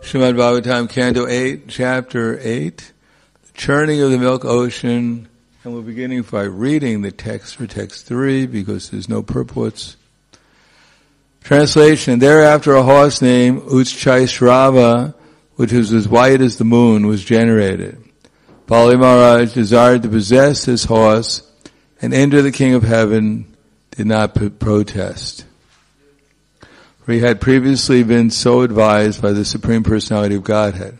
Srimad Bhagavatam, Canto 8, Chapter 8, the churning of the milk ocean, and we're beginning by reading the text for text 3 because there's no purports. Translation, thereafter a horse named Uchchaishrava, which was as white as the moon, was generated. Bali Maharaj desired to possess this horse, and Indra, the king of heaven, did not protest. For he had previously been so advised by the Supreme Personality of Godhead.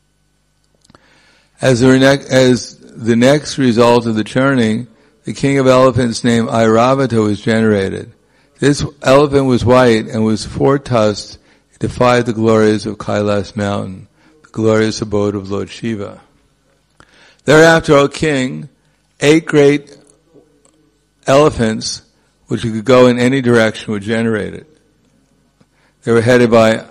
As the next result of the churning, the king of elephants named Airavata was generated. This elephant was white and was four-tusked. It defied the glories of Kailas mountain, the glorious abode of Lord Shiva. Thereafter, O king, 8 great elephants, which could go in any direction, were generated. They were headed by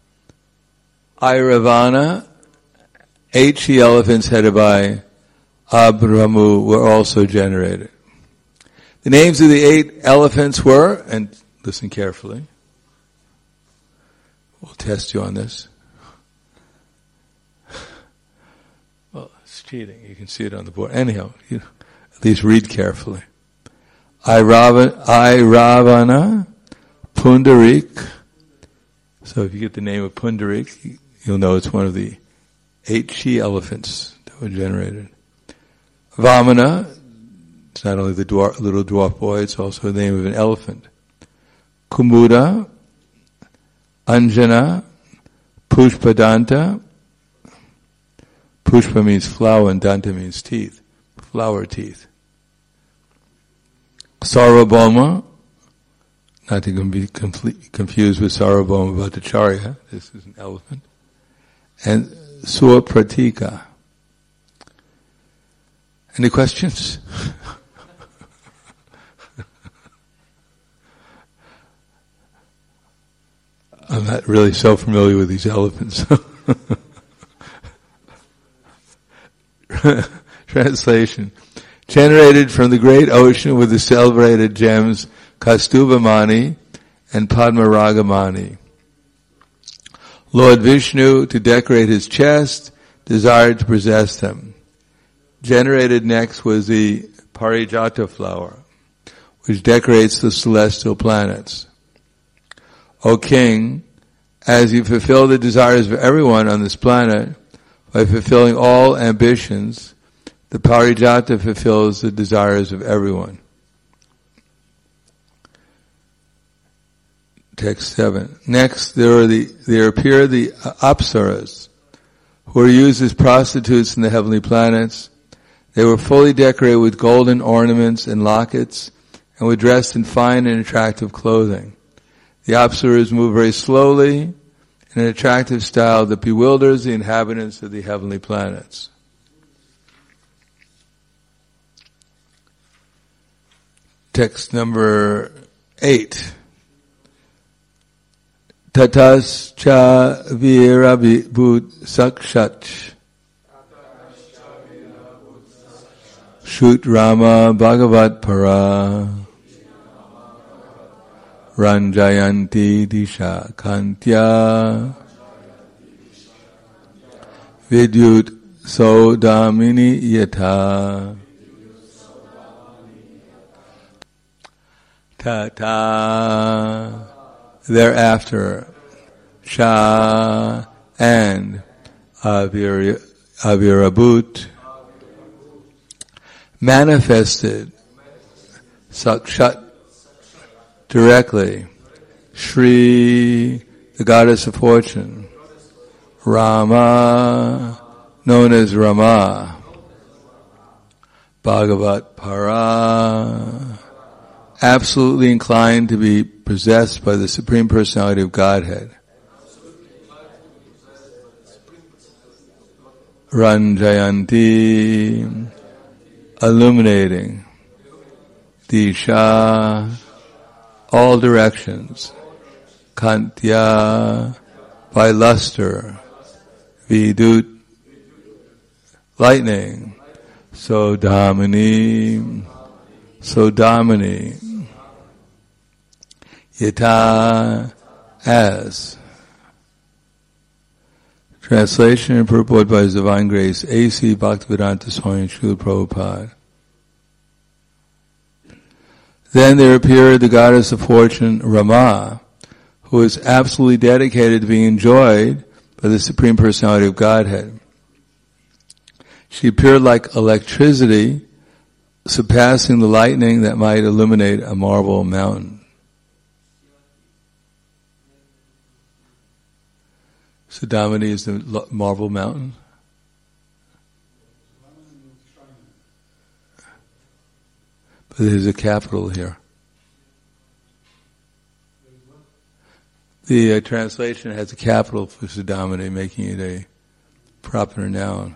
Airavana. 8 she-elephants headed by Abramu were also generated. The names of the 8 elephants were, and listen carefully, we'll test you on this. Well, it's cheating. You can see it on the board. Anyhow, at least read carefully. Airavana, Pundarik. So if you get the name of Pundarik, you'll know it's one of the 8 she-elephants that were generated. Vamana, it's not only the little dwarf boy, it's also the name of an elephant. Kumuda, Anjana, Pushpadanta. Pushpa means flower and Danta means teeth. Flower teeth. Sarvabhauma, not to be confused with Sarvabhauma Bhattacharya, this is an elephant. And Suapratika. Any questions? I'm not really so familiar with these elephants. Translation. Generated from the great ocean with the celebrated gems Kastubamani and Padmaragamani. Lord Vishnu, to decorate his chest, desired to possess them. Generated next was the Parijata flower, which decorates the celestial planets. O king, as you fulfill the desires of everyone on this planet, by fulfilling all ambitions, the Parijata fulfills the desires of everyone. Text 7. Next, there appear the Apsaras, who are used as prostitutes in the heavenly planets. They were fully decorated with golden ornaments and lockets, and were dressed in fine and attractive clothing. The Apsaras move very slowly in an attractive style that bewilders the inhabitants of the heavenly planets. Text number 8. Tatascha virabhut sakshach Shut Rama Bhagavat Para Ranjayanti Disha Kantya Vidyut Sodamini Yata Tata. Thereafter, Shah and Avirabhut manifested Sakshat directly, Shri, the goddess of fortune, Rama, known as Rama, Bhagavat Para, absolutely inclined to be possessed by the Supreme Personality of Godhead. Ranjayanti, illuminating. Disha, all directions. Kantya, by luster. Vidut, lightning. Sodamini, Yata, as. Translation and purport by His Divine Grace, A.C. Bhaktivedanta Swami Srila Prabhupada. Then there appeared the goddess of fortune, Rama, who is absolutely dedicated to being enjoyed by the Supreme Personality of Godhead. She appeared like electricity, surpassing the lightning that might illuminate a marble mountain. Sudamani is the marble mountain. But there's a capital here. The translation has a capital for Sudamani, making it a proper noun.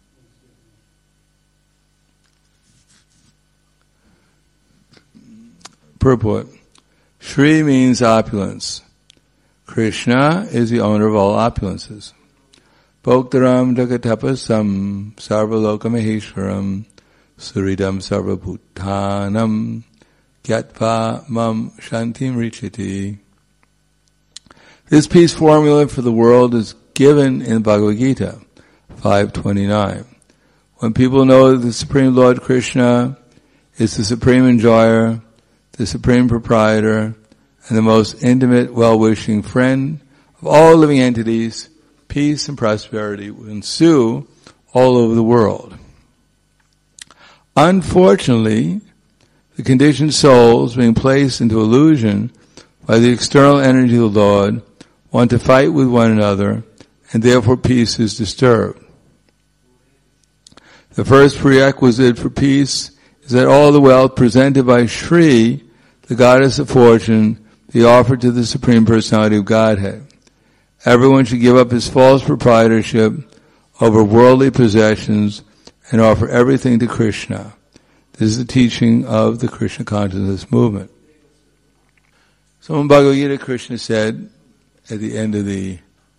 Purport. Shri means opulence. Krishna is the owner of all opulences. Bhoktaram jagatapasam sarvalokamaheshwaram suridam sarvabhutanam gyatva mam shantim richiti. This peace formula for the world is given in Bhagavad Gita 5:29. When people know that the Supreme Lord Krishna is the supreme enjoyer, the supreme proprietor, and the most intimate, well-wishing friend of all living entities, peace and prosperity will ensue all over the world. Unfortunately, the conditioned souls, being placed into illusion by the external energy of the Lord, want to fight with one another, and therefore peace is disturbed. The first prerequisite for peace is that all the wealth presented by Shri, the goddess of fortune, be offered to the Supreme Personality of Godhead. Everyone should give up his false proprietorship over worldly possessions and offer everything to Krishna. This is the teaching of the Krishna consciousness movement. So in Bhagavad Gita, Krishna said towards the end of the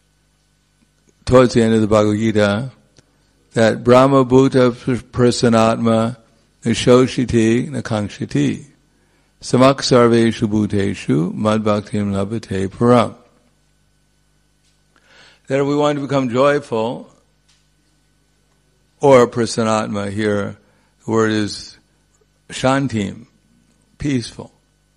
Bhagavad Gita, that Brahma Bhuta Prasanatma Nishoshiti Nakangshiti Samak Sarveshu Bhuteshu Mad Bhaktim Labhate Param. That if we want to become joyful, or Prasanatma here, the word is Shantim, peaceful.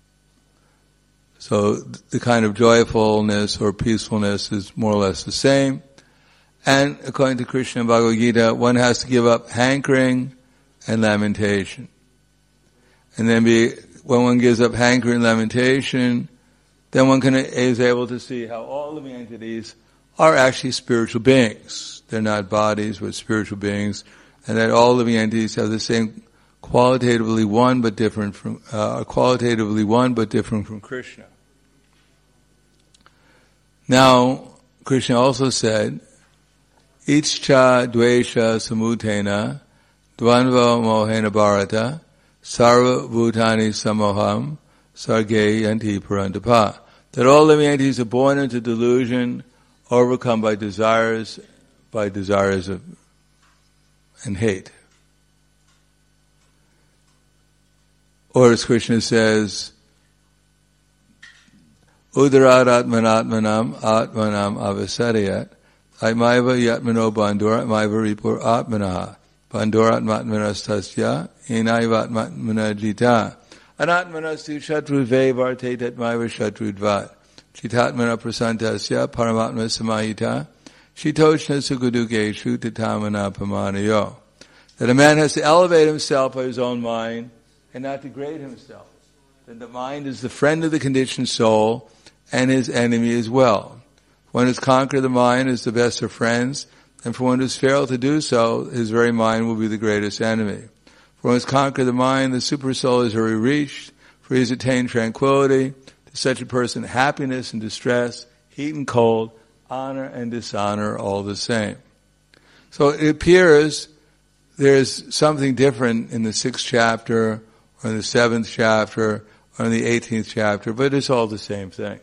So the kind of joyfulness or peacefulness is more or less the same. And according to Krishna and Bhagavad Gita, one has to give up hankering and lamentation. And then when one gives up hankering and lamentation, then one is able to see how all living entities are actually spiritual beings. They're not bodies, but spiritual beings. And that all living entities have the same qualitatively one but different from Krishna. Now, Krishna also said, Ichcha dvesha samutena dvanva mohena bharata sarva bhutani samoham sarge yanti parantapa. That all living entities are born into delusion, overcome by desires of and hate. Or as Krishna says, Udarat atmanatmanam avasarayat aimaiva yatmano bandura aimaiva ripur atmanaha bandurat matmanastasya inaivat matmanajita anatmanastu shatruve varte tatmaiva shatrudvat chitatmana prasantasya paramatma samahita shitoshna sukadukeshu tatamana pamanayo. That a man has to elevate himself by his own mind and not degrade himself. Then the mind is the friend of the conditioned soul and his enemy as well. One who's conquered the mind is the best of friends, and for one who's failed to do so, his very mind will be the greatest enemy. For one who's conquered the mind, the super soul is already reached, for he has attained tranquility. To such a person, happiness and distress, heat and cold, honor and dishonor are all the same. So it appears there's something different in the 6th chapter, or in the 7th chapter, or in the 18th chapter, but it's all the same thing.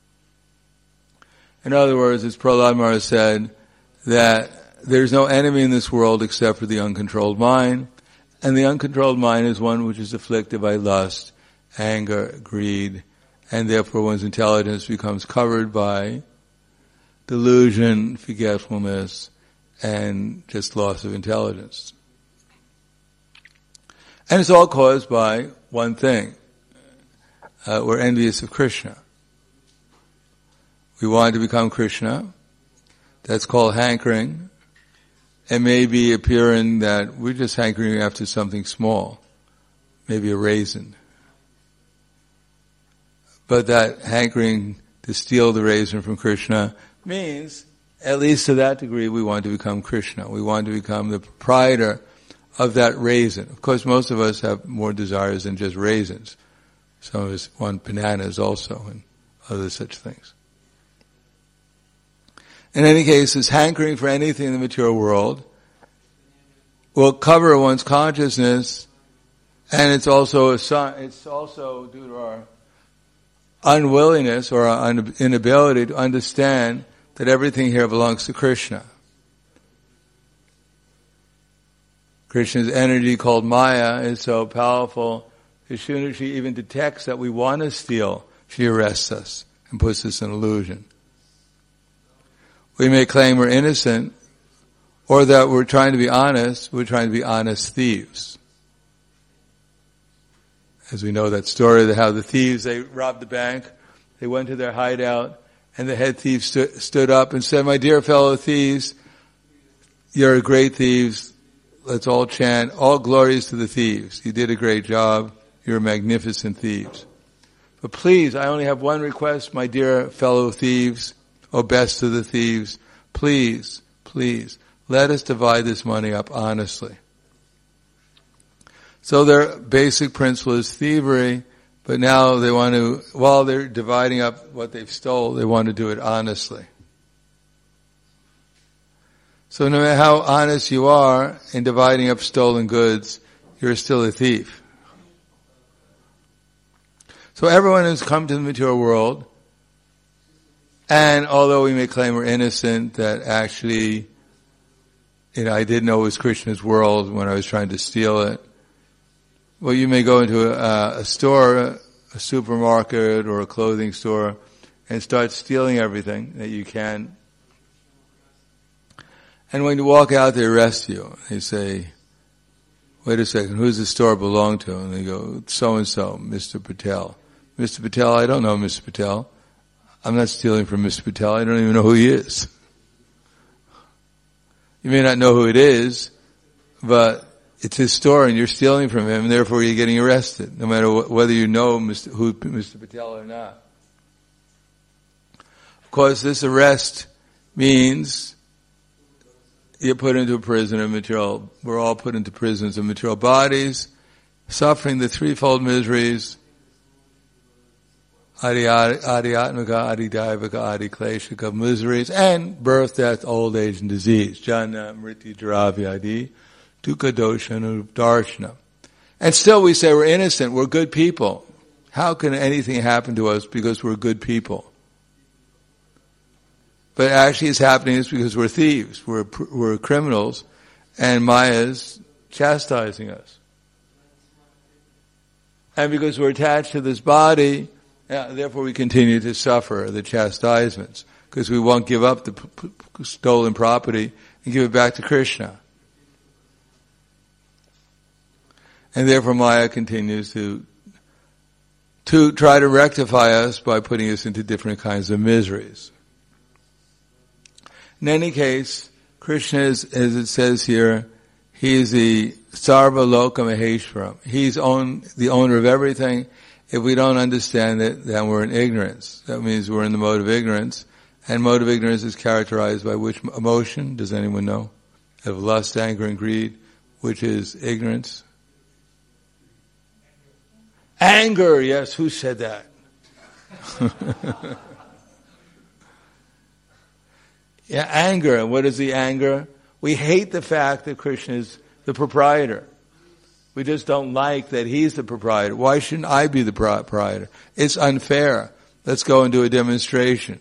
In other words, as Prahlad Maharaj said, that there's no enemy in this world except for the uncontrolled mind, and the uncontrolled mind is one which is afflicted by lust, anger, greed, and therefore one's intelligence becomes covered by delusion, forgetfulness, and just loss of intelligence. And it's all caused by one thing. We're envious of Krishna. We want to become Krishna. That's called hankering. It may be appearing that we're just hankering after something small, maybe a raisin. But that hankering to steal the raisin from Krishna means, at least to that degree, we want to become Krishna. We want to become the proprietor of that raisin. Of course, most of us have more desires than just raisins. Some of us want bananas also and other such things. In any case, this hankering for anything in the material world will cover one's consciousness, and it's also due to our unwillingness or our inability to understand that everything here belongs to Krishna. Krishna's energy called Maya is so powerful, as soon as she even detects that we want to steal, she arrests us and puts us in illusion. We may claim we're innocent, or that we're trying to be honest. We're trying to be honest thieves. As we know that story, how the thieves, they robbed the bank, they went to their hideout, and the head thief stood up and said, "My dear fellow thieves, you're great thieves. Let's all chant, all glories to the thieves. You did a great job. You're magnificent thieves. But please, I only have one request, my dear fellow thieves, O best of the thieves. Please, please, let us divide this money up honestly." So their basic principle is thievery, but now they want to, while they're dividing up what they've stole, they want to do it honestly. So no matter how honest you are in dividing up stolen goods, you're still a thief. So everyone has come to the material world, and although we may claim we're innocent, that actually, I didn't know it was Krishna's world when I was trying to steal it. Well, you may go into a store, a supermarket or a clothing store, and start stealing everything that you can. And when you walk out, they arrest you. They say, "Wait a second, who does the store belong to?" And they go, "So-and-so, Mr. Patel." "Mr. Patel, I don't know Mr. Patel. I'm not stealing from Mr. Patel. I don't even know who he is." You may not know who it is, but it's his store and you're stealing from him, and therefore you're getting arrested, no matter whether you know who Mr. Patel or not. Of course, this arrest means you're put into a prison of material. We're all put into prisons of material bodies, suffering the threefold miseries: Adi-atmaka, Adi-daivaka, Adi-kleshika miseries, and birth, death, old age, and disease. Jana, mrityu, jara, vyadi, dukkha, dosha, and darshana. And still we say we're innocent, we're good people. How can anything happen to us because we're good people? But actually it's happening is because we're thieves, we're criminals, and Maya's chastising us. And because we're attached to this body, therefore we continue to suffer the chastisements, because we won't give up the stolen property and give it back to Krishna. And therefore Maya continues to try to rectify us by putting us into different kinds of miseries. In any case, Krishna is, as it says here, he is the Sarva Loka Maheshwaram. He's the owner of everything. If we don't understand it, then we're in ignorance. That means we're in the mode of ignorance. And mode of ignorance is characterized by which emotion? Does anyone know? Of lust, anger, and greed. Which is ignorance? Anger, yes, who said that? Yeah, anger. What is the anger? We hate the fact that Krishna is the proprietor. We just don't like that he's the proprietor. Why shouldn't I be the proprietor? It's unfair. Let's go and do a demonstration.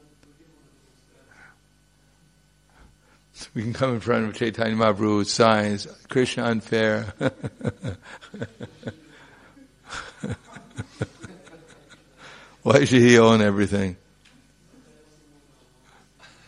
We can come in front of Chaitanya Mahaprabhu with signs, Krishna unfair. Why should he own everything?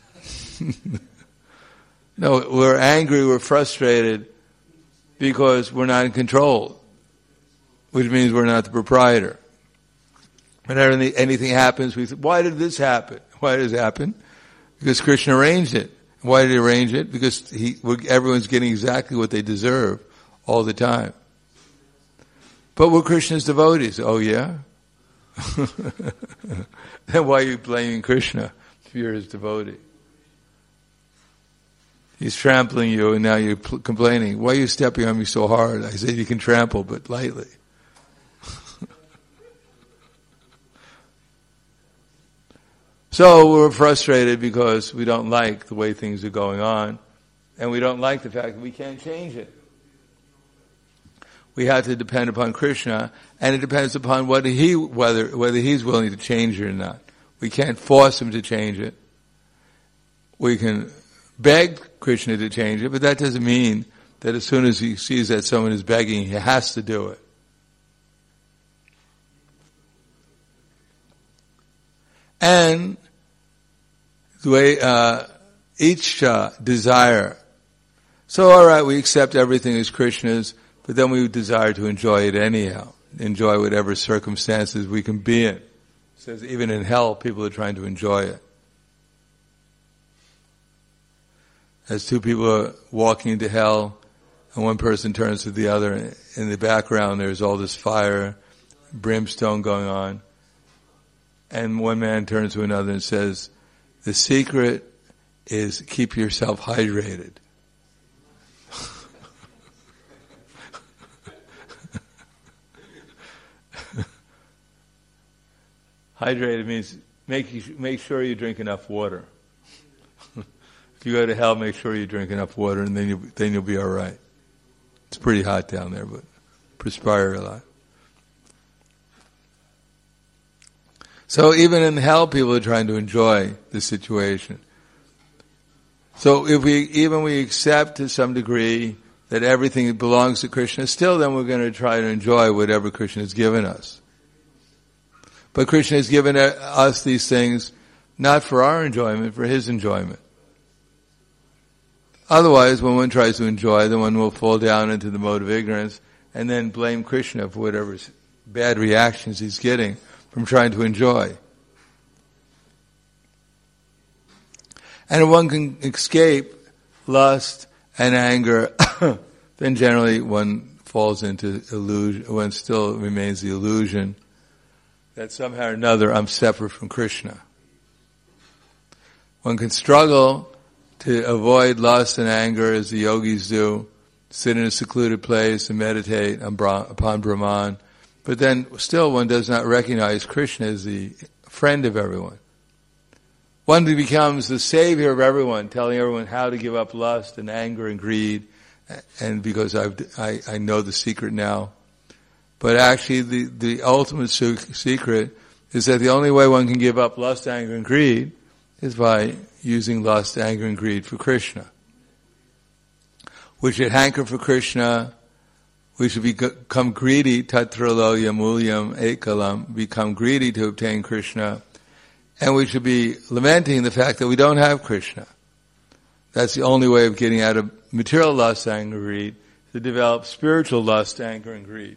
No, we're angry, we're frustrated because we're not in control, which means we're not the proprietor. Whenever anything happens, we say, why did this happen? Why did it happen? Because Krishna arranged it. Why did he arrange it? Because everyone's getting exactly what they deserve all the time. But we're Krishna's devotees. Oh yeah? Then why are you blaming Krishna if you're his devotee? He's trampling you and now you're complaining. Why are you stepping on me so hard? I said you can trample, but lightly. So we're frustrated because we don't like the way things are going on, and we don't like the fact that we can't change it. We have to depend upon Krishna, and it depends upon whether he's willing to change it or not. We can't force him to change it. We can beg Krishna to change it, but that doesn't mean that as soon as he sees that someone is begging, he has to do it. And the way each desire. So all right, we accept everything as Krishna's, but then we desire to enjoy it anyhow. Enjoy whatever circumstances we can be in. It says even in hell, people are trying to enjoy it. As two people are walking into hell, and one person turns to the other, in the background there's all this fire, brimstone going on. And one man turns to another and says, the secret is keep yourself hydrated. Hydrated means make sure you drink enough water. If you go to hell, make sure you drink enough water, and then you'll be all right. It's pretty hot down there, but perspire a lot. So even in hell, people are trying to enjoy the situation. So if we accept to some degree that everything belongs to Krishna, still then we're going to try to enjoy whatever Krishna has given us. But Krishna has given us these things not for our enjoyment, for his enjoyment. Otherwise, when one tries to enjoy, then one will fall down into the mode of ignorance and then blame Krishna for whatever bad reactions he's getting from trying to enjoy. And if one can escape lust and anger, then generally one falls into illusion, one still remains the illusion that somehow or another I'm separate from Krishna. One can struggle to avoid lust and anger as the yogis do, sit in a secluded place and meditate upon Brahman. But then still one does not recognize Krishna as the friend of everyone. One becomes the savior of everyone, telling everyone how to give up lust and anger and greed, and because I know the secret now. But actually the ultimate secret is that the only way one can give up lust, anger and greed is by using lust, anger and greed for Krishna. We should hanker for Krishna. We should become greedy, tatralo yamulyam ekalam, become greedy to obtain Krishna. And we should be lamenting the fact that we don't have Krishna. That's the only way of getting out of material lust, anger, and greed, to develop spiritual lust, anger, and greed.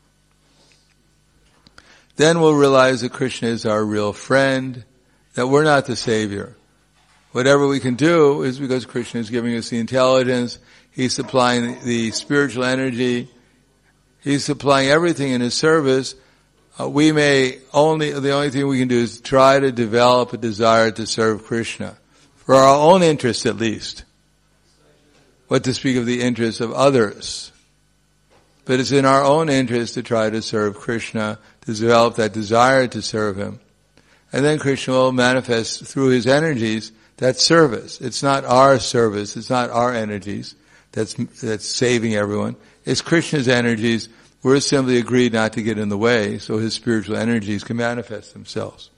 Then we'll realize that Krishna is our real friend, that we're not the savior. Whatever we can do is because Krishna is giving us the intelligence, he's supplying the spiritual energy, he's supplying everything in his service. The only thing we can do is try to develop a desire to serve Krishna. For our own interest at least. What to speak of the interests of others. But it's in our own interest to try to serve Krishna, to develop that desire to serve him. And then Krishna will manifest through his energies that service. It's not our service, it's not our energies that's saving everyone. It's Krishna's energies. We're simply agreed not to get in the way so his spiritual energies can manifest themselves.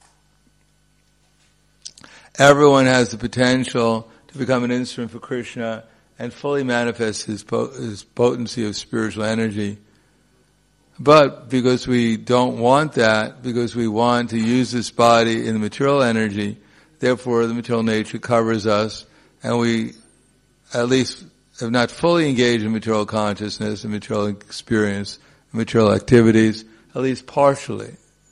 Everyone has the potential to become an instrument for Krishna and fully manifest his potency of spiritual energy. But because we don't want that, because we want to use this body in the material energy, therefore the material nature covers us, and we at least have not fully engaged in material consciousness and material experience, material activities, at least partially.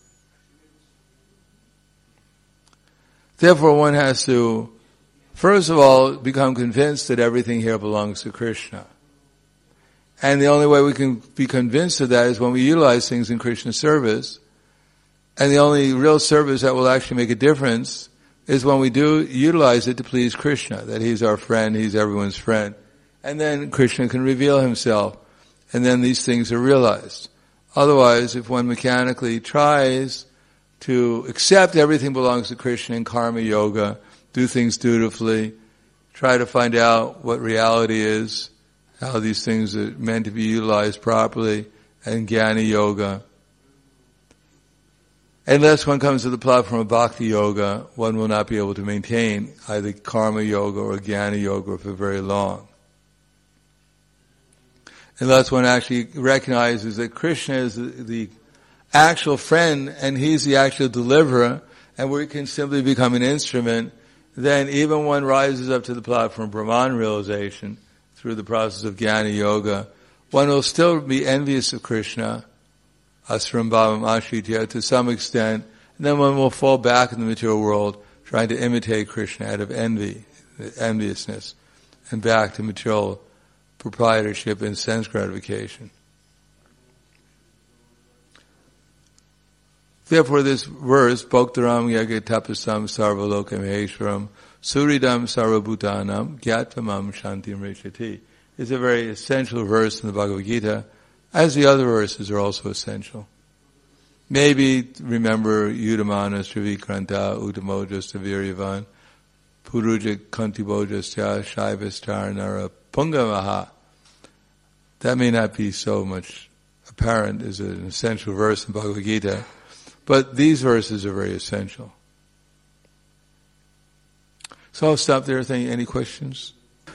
Therefore one has to, first of all, become convinced that everything here belongs to Krishna. And the only way we can be convinced of that is when we utilize things in Krishna's service. And the only real service that will actually make a difference is when we do utilize it to please Krishna, that He's our friend, He's everyone's friend. And then Krishna can reveal Himself, and then these things are realized. Otherwise, if one mechanically tries to accept everything belongs to Krishna in karma yoga, do things dutifully, try to find out what reality is, how these things are meant to be utilized properly, and jnana yoga. Unless one comes to the platform of bhakti yoga, one will not be able to maintain either karma yoga or jnana yoga for very long. Unless one actually recognizes that Krishna is the actual friend and He's the actual deliverer, and we can simply become an instrument, then even one rises up to the platform of Brahman realization through the process of jnana yoga, one will still be envious of Krishna, asram bhavam ashritya, to some extent, and then one will fall back in the material world trying to imitate Krishna out of enviousness, and back to material proprietorship and sense gratification. Therefore this verse, Bhoktaram Yaga Tapasam Sarvalokam Heshwaram Suridam Sarvabhutanam Gyatvamam Shantim Reshati, is a very essential verse in the Bhagavad Gita, as the other verses are also essential. Maybe remember Yudhamana Srivikranta Uttamojas Taviryavan Puruja Kantibojasya Shaivastar Nara Pungamaha. That may not be so much apparent as an essential verse in Bhagavad Gita, but these verses are very essential. So I'll stop there. Any questions?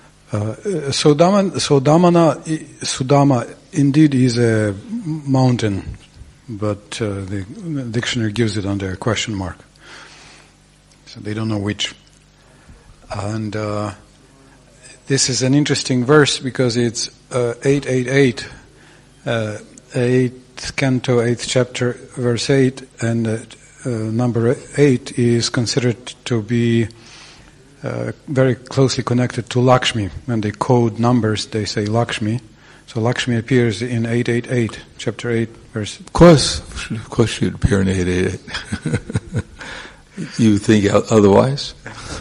Sudama indeed is a mountain, but the dictionary gives it under a question mark. So they don't know which. And this is an interesting verse because it's 888, 8th canto, 8th chapter, verse 8, and number 8 is considered to be very closely connected to Lakshmi. When they code numbers, they say Lakshmi. So Lakshmi appears in 888, chapter 8, verse... Of course she'd appear in 888. You think otherwise?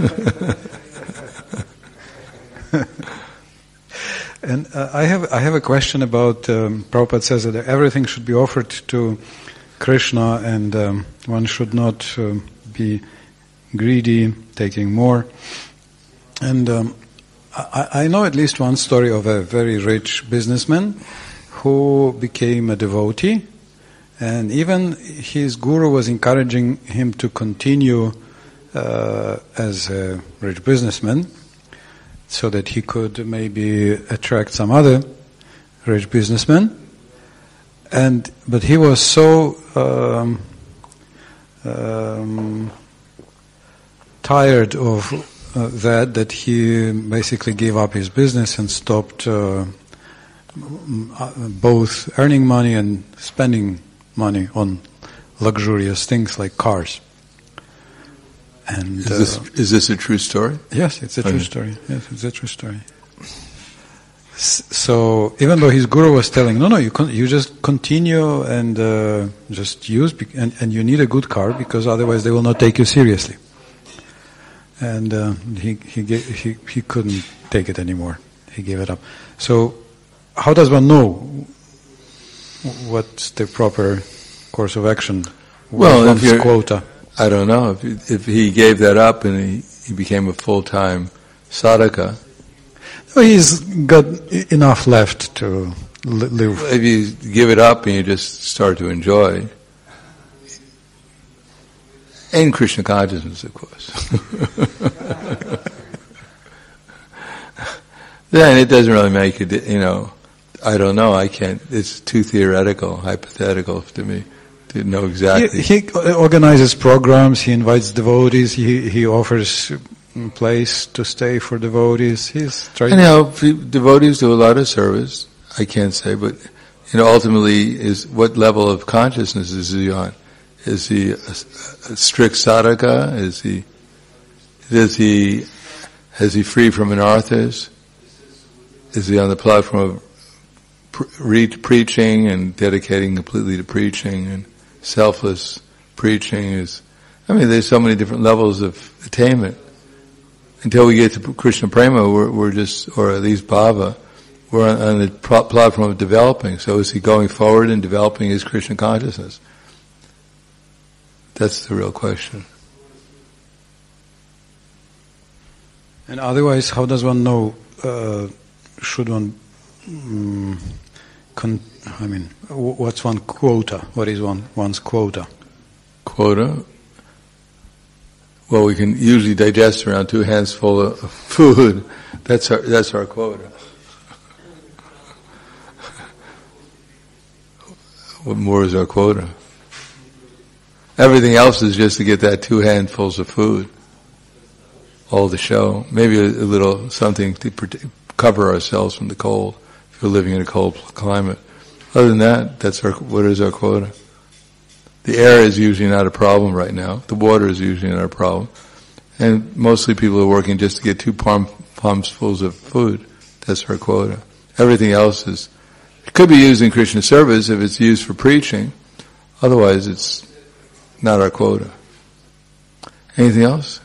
And I have a question about, Prabhupada says that everything should be offered to Krishna, and one should not be greedy, taking more. And I know at least one story of a very rich businessman who became a devotee, and even his guru was encouraging him to continue as a rich businessman, so that he could maybe attract some other rich businessmen. But he was so tired of that he basically gave up his business and stopped both earning money and spending money on luxurious things like cars. And is this a true story? Yes, it's a true story. Yes, it's a true story. So even though his guru was telling, no, you just continue and just use, and you need a good car because otherwise they will not take you seriously. And he couldn't take it anymore. He gave it up. So how does one know what's the proper course of action? Well, one's quota. I don't know. If he gave that up and he became a full-time sadhaka. No, he's got enough left to live. If you give it up and you just start to enjoy, in Krishna consciousness, of course, then it doesn't really make it, I don't know, I can't, it's too theoretical, hypothetical to me to know exactly. He organizes programs, he invites devotees, he offers a place to stay for devotees. He's trying devotees do a lot of service, I can't say, but ultimately is what level of consciousness is he on? Is he a strict sadhaka? Is he free from anarthas? Is he on the platform of preaching and dedicating completely to preaching and selfless preaching? There's so many different levels of attainment. Until we get to Krishna Prema, we're just, or at least Bhava, we're on the platform of developing. So is he going forward and developing his Krishna consciousness? That's the real question. And otherwise, how does one know, should one, what's one quota? What is one's quota? Quota? Well, we can usually digest around 2 hands full of food. That's our quota. What more is our quota? Everything else is just to get that 2 handfuls of food. All the show. Maybe a little something to cover ourselves from the cold, if we're living in a cold climate. Other than that, what is our quota? The air is usually not a problem right now. The water is usually not a problem. And mostly people are working just to get 2 palms full of food. That's our quota. Everything else it could be used in Krishna service if it's used for preaching. Otherwise, it's not our quota. Anything else?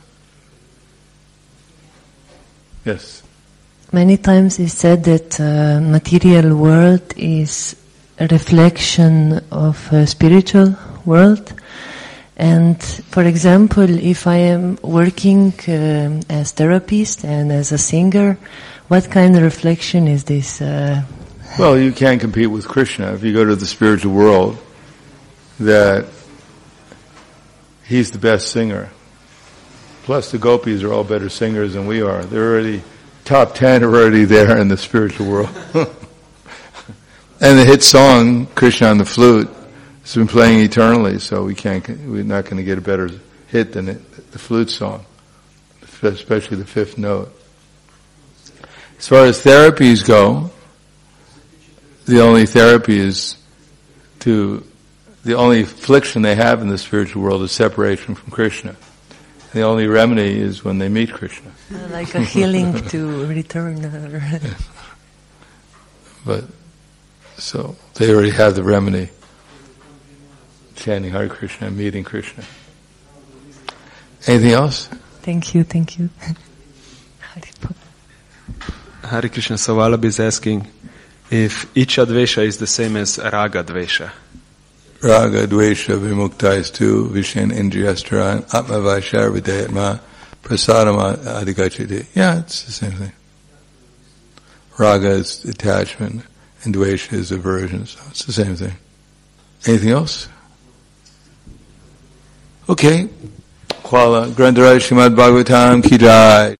Yes. Many times it's said that material world is a reflection of a spiritual world. And for example, if I am working as therapist and as a singer, what kind of reflection is this? Well, you can't compete with Krishna. If you go to the spiritual world, that he's the best singer. Plus the gopis are all better singers than we are. They're already, top 10 are already there in the spiritual world. And the hit song, Krishna on the Flute, has been playing eternally, so we're not going to get a better hit than the flute song, especially the 5th note. As far as therapies go, the only therapy the only affliction they have in the spiritual world is separation from Krishna. The only remedy is when they meet Krishna. Like a healing to return. But, so, they already have the remedy. Chanting Hare Krishna, meeting Krishna. Anything else? Thank you. Hare Krishna, so Vallabh is asking if Icha Dvesha is the same as Raga Dvesha. Raga Dvesha Vimuktais-tu Vishen Indriyastaran Atma Vaishar Vidayatma Prasadama Adhigachiti. Yeah, it's the same thing. Raga is attachment and Dvesha is aversion, so it's the same thing. Anything else? Okay. Kuala Granthara Srimad Bhagavatam Ki Jai.